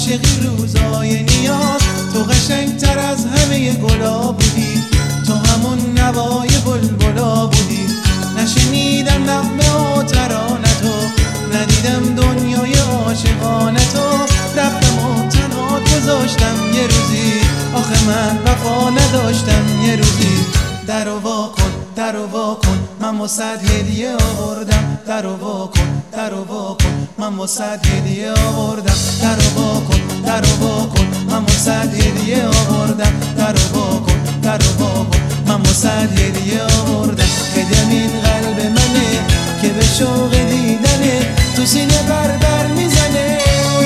عاشقی روزای نیاز. تو قشنگتر از همه گلا بودی، تو همون نوای بلبلا بودی. نشنیدم نغمه و ترانه تو، ندیدم دنیای عاشقانه تو. رفتم و تنها گذاشتم یه روزی، آخه من وفا نداشتم یه روزی. درو وا کن، درو وا کن، من واسد هدیه آوردم. درو وا کن، درو وا کن، من واسد هدیه آوردم. درو وا کن، درو وا کن، من واسد هدیه آوردم. درو وا کن، درو وا کن، من واسد هدیه آوردم. هدیه‌م این قلب منه که به شوق دیدنه تو سینه بر میزنه.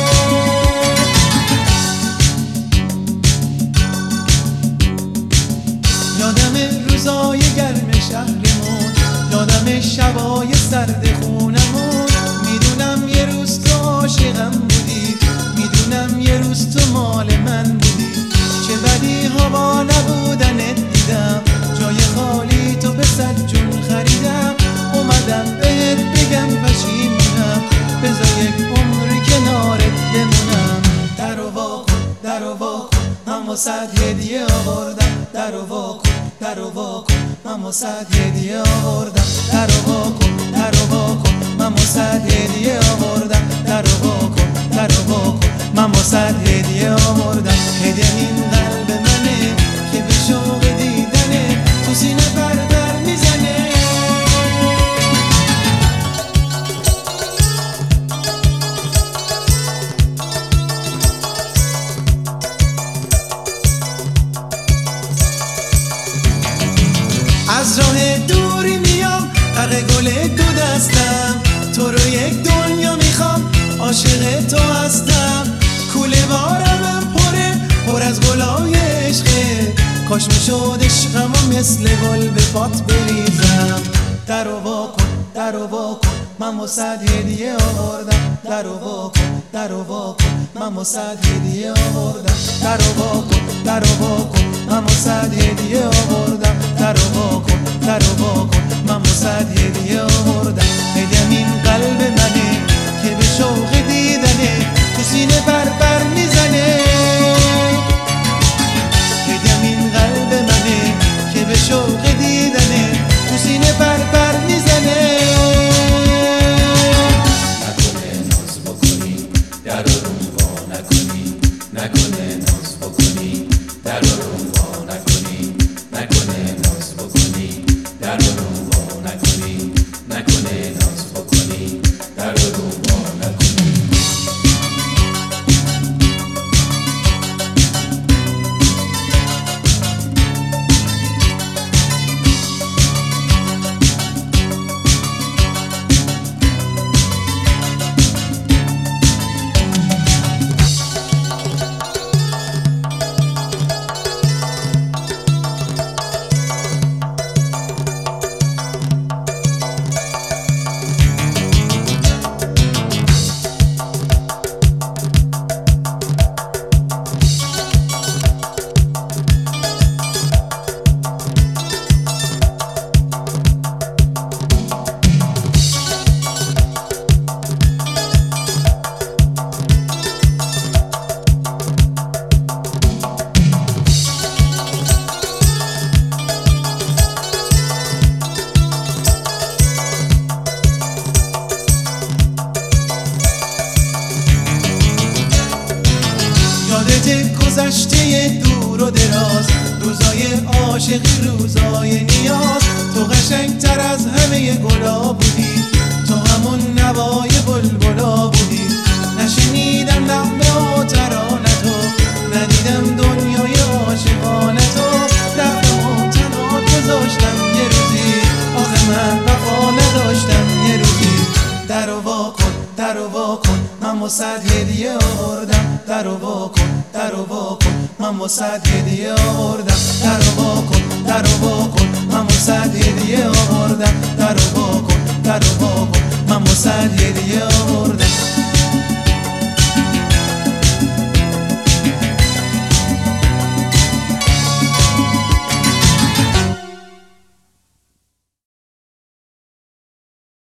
یادم روزای گرم شهرمون، یادم شبای سرد خونمون. میدونم یه روز تو عاشقم بودی، میدونم یه روز تو مال من بودی. چه بدی هوا نبودنت دیدم، جای خالی تو به 100 جون خریدم. اومدم بهت بگم پشیمونم، بذار یک عمر کنارت بمونم. درو وا کن، درو وا کن، من واسد هدیه آوردم. درو وا کن، درو وا کن، من واسد هدیه آوردم. درو وا کن، درو وا کن، من واسد هدیه آوردم. درو وا کن، درو وا کن، من واسد هدیه آوردم. هدیه این قلب منه که به شوق دیدنه تو سینه بر میزنه. از راه دوری میام، حق گل دو دستم. تو رو یک دنیا میخوام، عاشق تو هستم. کوله بارمم پر از گلای عشقه. کاش میشد عشقمو مثل گل به پات بریزم. درو وا کن، درو وا کن، من واسد هدیه آوردم. درو وا کن، درو وا کن، من واسد هدیه آوردم. درو وا کن، درو وا کن، من واسد هدیه آوردم. درو وا کن، درو وا کن، من واسد هدیه آوردم. هدیه‌م این قلب منه که به شوق دیدنه تو سینه بر میزنه. هدیه‌م این قلب منه که به شوق دیدنه تو سینه بر میزنه. نکنه ناز بکنی، در رو وا نکنی. نکنه ناز بکنی، در رو وا نکنی. نکنه ناز بکنی، در رو وا نکنی. نکنه ناز بکنی، در رو وا نکنی. گذشته دور و دراز، روزای عاشقی روزای نیاز. تو قشنگتر از همه گلا بودی، تو همون نوای بلبلا بودی. نشنیدم نغمه و ترانه تو، ندیدم دنیای عاشقانه تو. رفتم و تنها گذاشتم یه روزی، آخه من وفا نداشتم یه روزی. درو وا کن، درو وا کن، من واسد هدیه آوردم. درو وا کن، درو وا کن، من واسد هدیه آوردم. درو وا کن، درو وا کن، من واسد هدیه آوردم. درو وا کن، درو وا کن، من واسد هدیه آوردم.